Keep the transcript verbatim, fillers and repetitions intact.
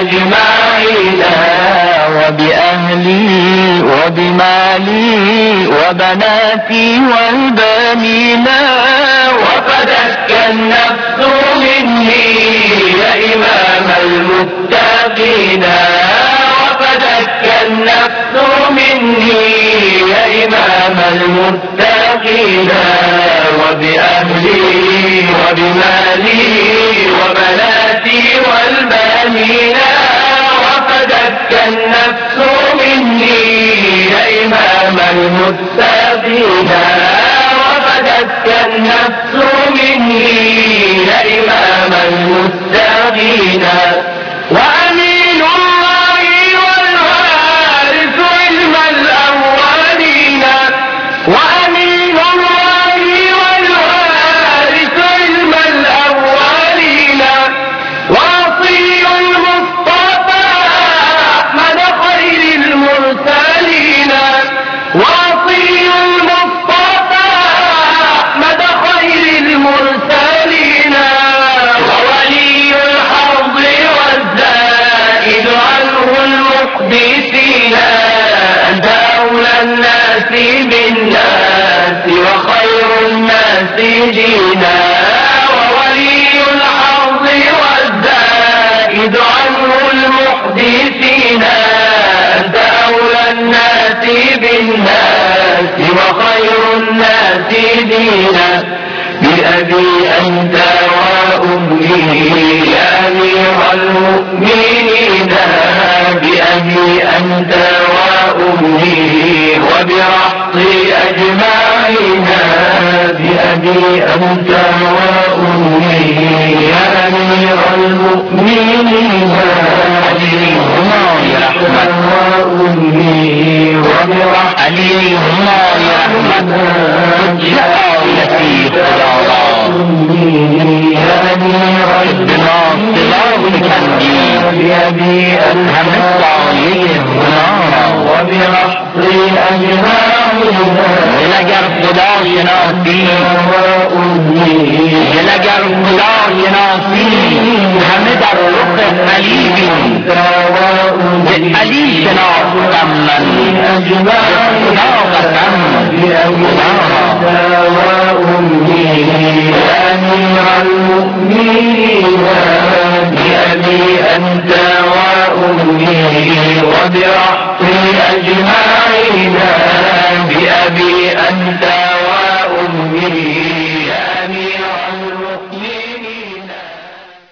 أجمعين وبأهلي وبمالي وبناتي والبنين وفدتك النفس مني يا إمام المتقين وفدتك النفس مني يا إمام المتقين وبأهلي وبمالي وبناتي والبنين وفدتك النفس مني يا إمام المتقين وفدتك النفس مني يا إمام المتقين وأمين الله والوارث علم الأولين وأمين الله والوارث علم الأولين وصي المصطفى أحمد خير المرسلين وصي المصطفى أحمد خير المرسلين وولي الحرب والزائد عنه المقدسين أنت أولى الناس بالناس وخير الناس دينا وولي الحرب والزائد عنه المحدثين أنت أولى الناس بالناس وخير الناس دينا بأبي أنت وأمي يا أمير المؤمنين بأبي أنت وأمي وبرحطي أجمعين بأبي أنت وأمي يا أمير المؤمنين عليهما رحمة وأمي وبرحطي عليهما رحمة جاءتي خلاصا يا أمير المؤمنين بأبي أنت وبرحطي أجمعين لگر خدا شناسی لگر خدا شناسی همه در رخ علی بین علی شناختم من خدا قسم خدا وأمي يا أمير المؤمنين بأبي أنت وأمي وبرحطي أجمعين بأبي أنت وأمي